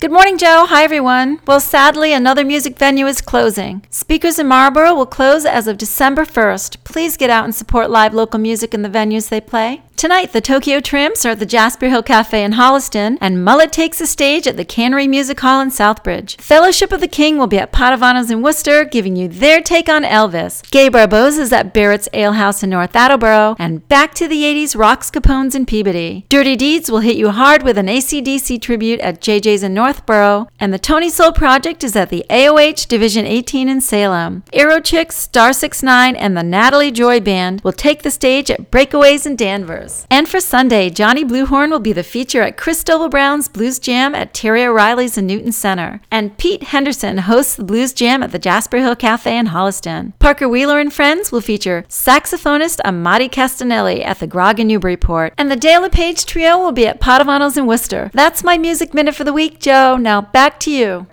Good morning, Joe. Hi, everyone. Well, sadly, another music venue is closing. Speakers in Marlborough will close as of December 1st. Please get out and support live local music in the venues they play. Tonight, the Tokyo Tramps are at the Jasper Hill Cafe in Holliston, and Mullet takes the stage at the Cannery Music Hall in Southbridge. Fellowship of the King will be at Padavanos in Worcester, giving you their take on Elvis. Gay Barbosa is at Barrett's Ale House in North Attleboro, and Back to the 80s rocks Capone's in Peabody. Dirty Deeds will hit you hard with an AC/DC tribute at JJ's in Northborough, and the Tony Soul Project is at the AOH Division 18 in Salem. Aero Chicks, Star 69, and the Natalie Joy Band will take the stage at Breakaways in Danvers. And for Sunday, Johnny Bluehorn will be the feature at Chris Doble Brown's Blues Jam at Terry O'Reilly's in Newton Center. And Pete Henderson hosts the Blues Jam at the Jasper Hill Cafe in Holliston. Parker Wheeler and Friends will feature saxophonist Amati Castanelli at the Grog in Newburyport. And the Dale LePage Trio will be at Padavanos in Worcester. That's my Music Minute for the week, Joe. Now back to you.